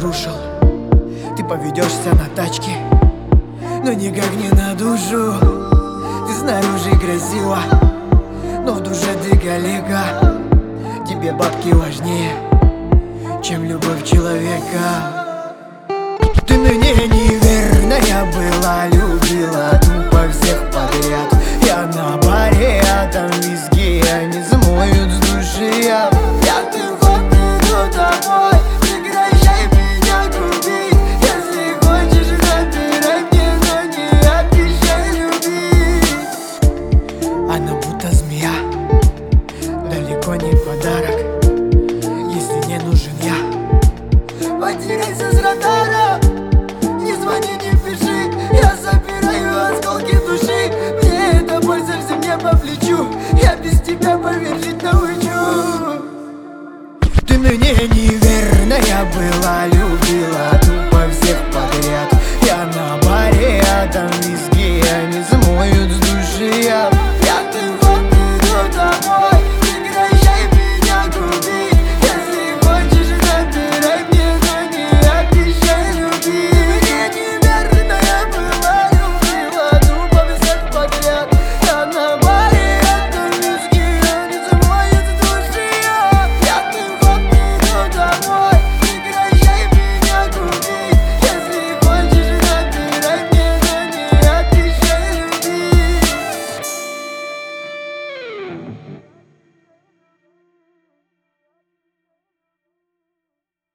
разрушил. Ты поведешься на тачке, но никак не на душу. Ты снаружи красива, но в душе ты коллега. Тебе бабки важнее, чем любовь человека. Ты мне неверная была, любила тупо всех подряд. Я на баре, а там виски, они смоют с души. Я пьяный ход беру тобой, прекращай меня грубить. Если хочешь, набирай мне, но не обещай любить. Она будто змея, далеко не подарок. Если не нужен я, потеряйся с радара. Не звони, не пиши, я собираю осколки души. Мне эта боль совсем не по плечу, я без тебя, поверь, жить научу. Ты мне неверная была,